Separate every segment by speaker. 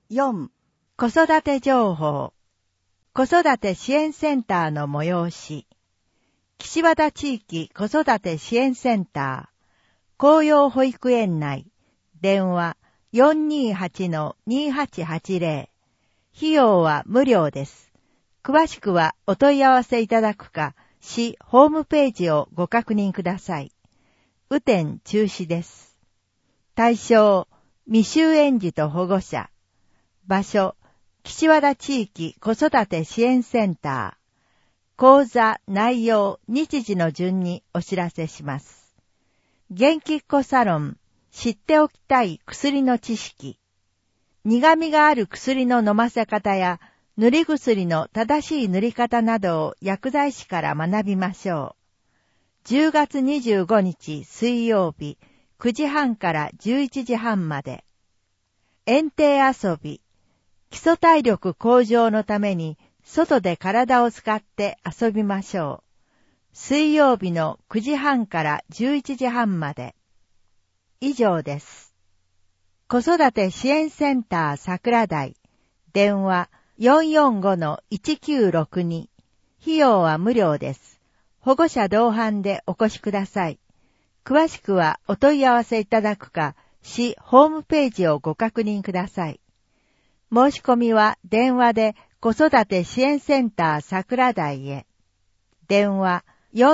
Speaker 1: 4. 子育て情報。子育て支援センターの催し。岸和田地域子育て支援センター。紅葉保育園内。電話 428-2880。費用は無料です。詳しくはお問い合わせいただくか、市ホームページをご確認ください。雨天中止です。対象、未就園児と保護者。場所、岸和田地域子育て支援センター。講座、内容、日時の順にお知らせします。元気っ子サロン、知っておきたい薬の知識。苦味がある薬の飲ませ方や、塗り薬の正しい塗り方などを薬剤師から学びましょう。10月25日水曜日、9時半から11時半まで。園庭遊び。基礎体力向上のために外で体を使って遊びましょう。水曜日の9時半から11時半まで。以上です。子育て支援センター桜台。電話 445-1962。費用は無料です。保護者同伴でお越しください。詳しくはお問い合わせいただくか、市ホームページをご確認ください。申し込みは電話で子育て支援センター桜台へ。電話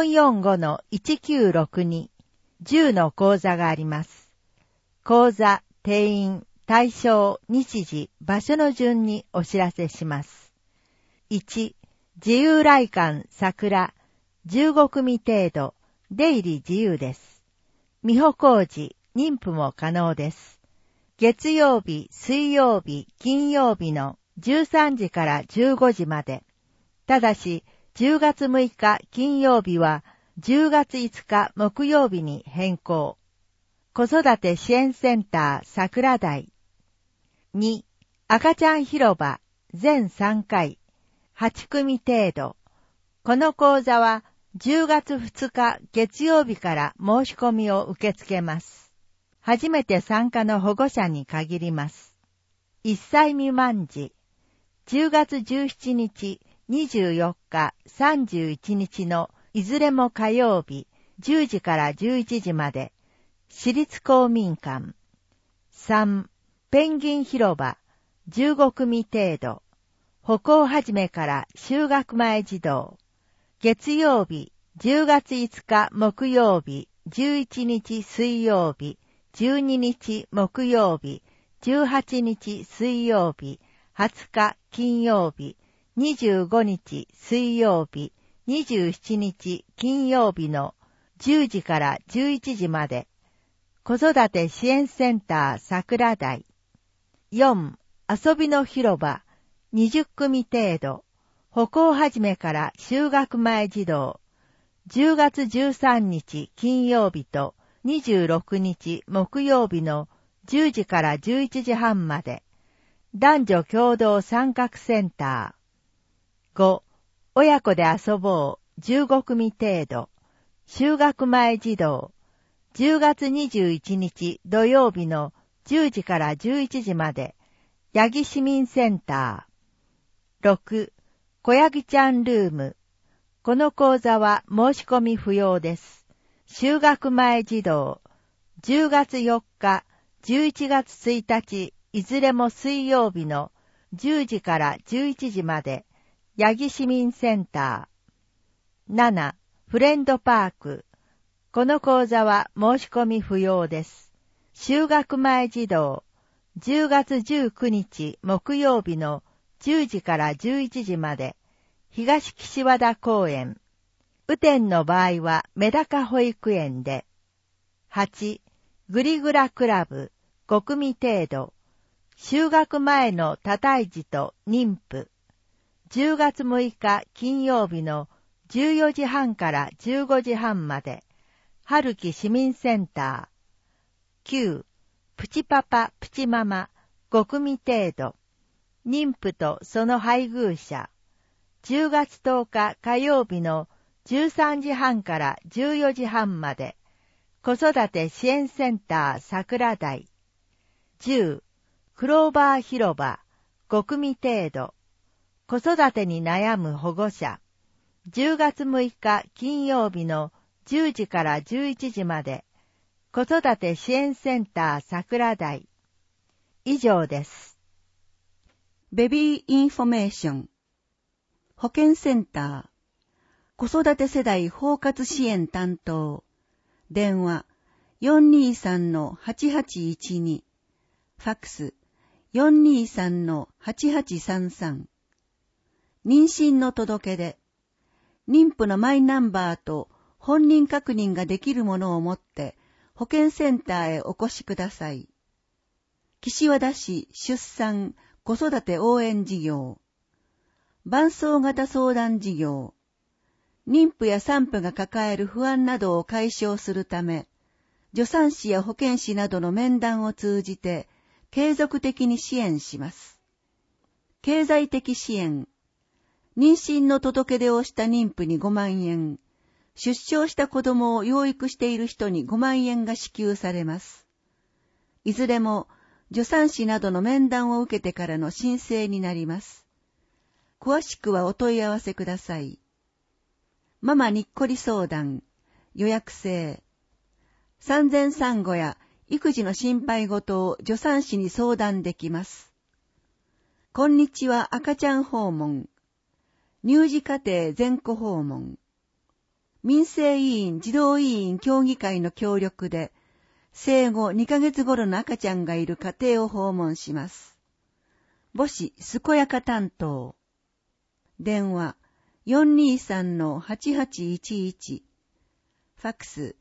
Speaker 1: 445-1962。10の講座があります。講座、定員、対象、日時、場所の順にお知らせします。1、自由来館桜、15組程度、出入り自由です。未歩行時、妊婦も可能です。月曜日、水曜日、金曜日の13時から15時まで。ただし、10月6日金曜日は10月5日木曜日に変更。子育て支援センター桜台。2、赤ちゃん広場全3回、8組程度。この講座は10月2日月曜日から申し込みを受け付けます。初めて参加の保護者に限ります。1歳未満時、10月17日、24日、31日のいずれも火曜日、10時から11時まで、私立公民館。3、ペンギン広場、15組程度、歩行始めから就学前児童。月曜日、10月5日木曜日、11日水曜日、12日木曜日、18日水曜日、20日金曜日、25日水曜日、27日金曜日の10時から11時まで。子育て支援センター桜台。4、遊びの広場、20組程度、歩行始めから就学前児童。10月13日金曜日と26日木曜日の10時から11時半まで。男女共同参画センター。5、親子で遊ぼう15組程度。就学前児童。10月21日土曜日の10時から11時まで。八木市民センター。6、小ヤギちゃんルーム。この講座は申し込み不要です。就学前児童。10月4日、11月1日、いずれも水曜日の10時から11時まで、八木市民センター。7、フレンドパーク。この講座は申し込み不要です。就学前児童。10月19日木曜日の10時から11時まで、東岸和田公園。雨天の場合はメダカ保育園で。8、グリグラクラブ、5組程度。就学前の多胎児と妊婦。10月6日金曜日の14時半から15時半まで。春木市民センター。9、プチパパ、プチママ、5組程度。妊婦とその配偶者。10月10日火曜日の13時半から14時半まで。子育て支援センター桜台。10、 クローバー広場、5組程度。子育てに悩む保護者。10月6日金曜日の10時から11時まで。子育て支援センター桜台。以上です。
Speaker 2: ベビーインフォメーション。保健センター。子育て世代包括支援担当。電話 423-8812。ファックス 423-8833。妊娠の届け出。妊婦のマイナンバーと本人確認ができるものを持って保健センターへお越しください。岸和田市出産子育て応援事業。伴走型相談事業。妊婦や産婦が抱える不安などを解消するため、助産師や保健師などの面談を通じて継続的に支援します。経済的支援。妊娠の届け出をした妊婦に5万円、出生した子供を養育している人に5万円が支給されます。いずれも助産師などの面談を受けてからの申請になります。詳しくはお問い合わせください。ママにっこり相談、予約制。産前産後や育児の心配事を助産師に相談できます。こんにちは赤ちゃん訪問。乳児家庭全戸訪問。民生委員児童委員協議会の協力で、生後2ヶ月頃の赤ちゃんがいる家庭を訪問します。母子健やか担当。電話 423-8811。ファックス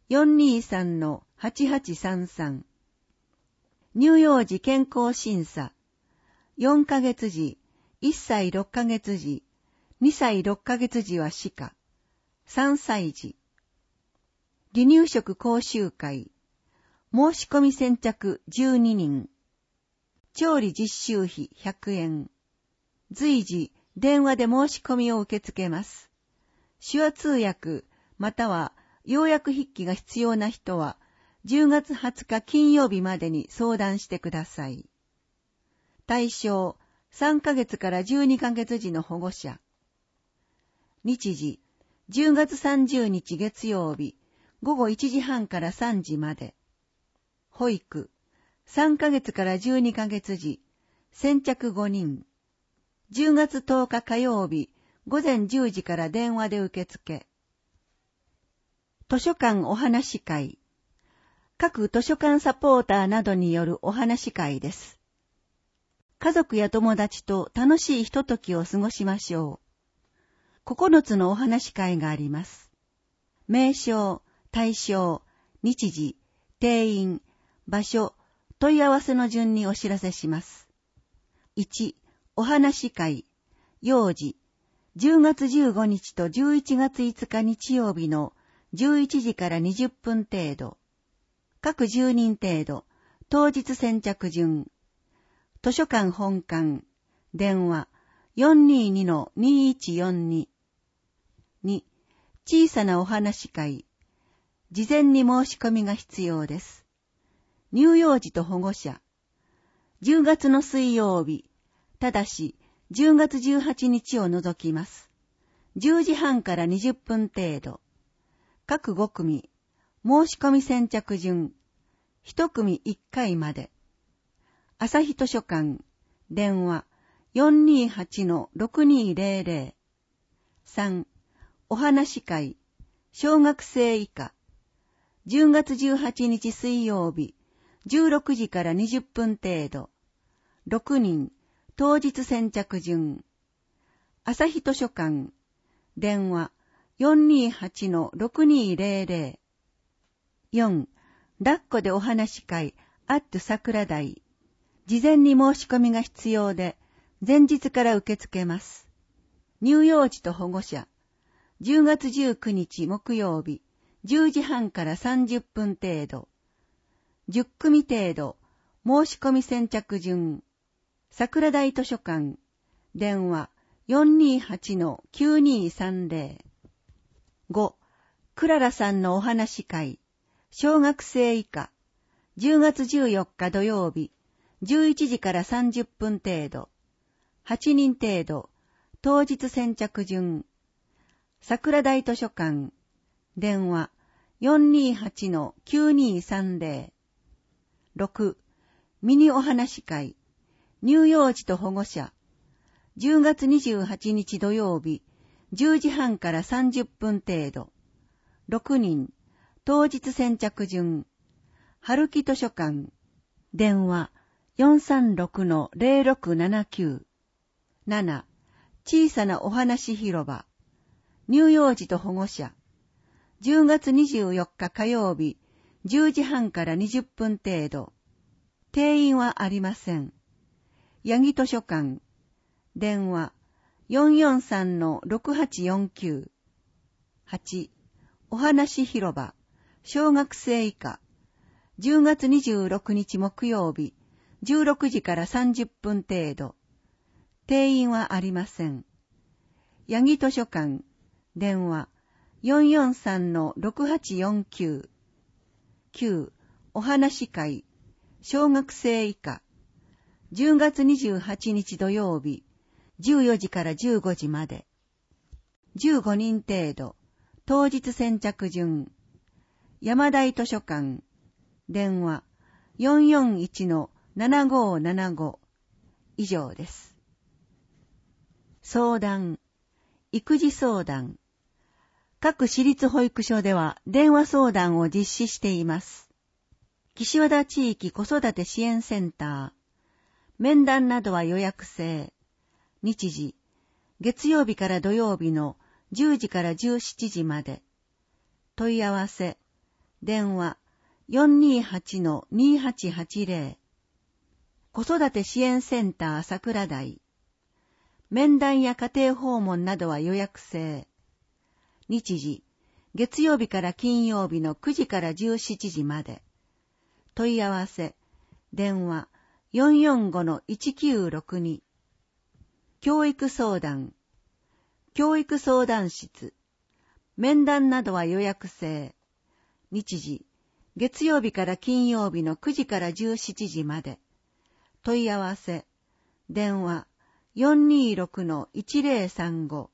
Speaker 2: 423-8833。乳幼児健康審査。4ヶ月時、1歳6ヶ月時、2歳6ヶ月時は歯科。3歳児。離乳食講習会。申し込み先着12人。調理実習費100円。随時、電話で申し込みを受け付けます。手話通訳、または要約筆記が必要な人は、10月20日金曜日までに相談してください。対象、3ヶ月から12ヶ月時の保護者。日時、10月30日月曜日、午後1時半から3時まで。保育、3ヶ月から12ヶ月時、先着5人。10月10日火曜日、午前10時から電話で受付。図書館お話会。各図書館サポーターなどによるお話会です。家族や友達と楽しいひとときを過ごしましょう。9つのお話会があります。名称、対象、日時、定員、場所、問い合わせの順にお知らせします。1、お話会、幼児、10月15日と11月5日日曜日の11時から20分程度。各10人程度、当日先着順。図書館本館、電話 422-2142。2、小さなお話会。事前に申し込みが必要です。乳幼児と保護者。10月の水曜日、ただし10月18日を除きます。10時半から20分程度。各5組、申し込み先着順。1組1回まで。朝日図書館、電話 428-6200。3、お話会、小学生以下。10月18日水曜日、16時から20分程度。6人、当日先着順。朝日図書館、電話 428-6200。4、抱っこでお話会、アット桜台。事前に申し込みが必要で、前日から受け付けます。乳幼児と保護者。10月19日木曜日、10時半から30分程度。10組程度、申し込み先着順。桜台図書館、電話 428-9230。5、クララさんのお話会、小学生以下、10月14日土曜日、 11時から30分程度。8人程度。当日先着順。桜台図書館。電話 428-9230。6. ミニお話会。乳幼児と保護者。10月28日土曜日、10時半から30分程度。6人。当日先着順。春木図書館。電話 436-0679。7. 小さなお話広場。乳幼児と保護者。10月24日火曜日、10時半から20分程度。定員はありません。八木図書館。電話 443-6849。8. お話広場。小学生以下。10月26日木曜日、16時から30分程度。定員はありません。八木図書館。電話 443-6849。9. お話会。小学生以下。10月28日土曜日、14時から15時まで。15人程度。当日先着順。山台図書館。電話 441-7575。以上です。相談。育児相談。各私立保育所では電話相談を実施しています。岸和田地域子育て支援センター。面談などは予約制。日時。月曜日から土曜日の10時から17時まで。問い合わせ。電話 428-2880。子育て支援センター桜台。面談や家庭訪問などは予約制。日時。月曜日から金曜日の9時から17時まで。問い合わせ。電話 445-1962。教育相談。教育相談室。面談などは予約制。日時。月曜日から金曜日の9時から17時まで。問い合わせ。電話 426-1035。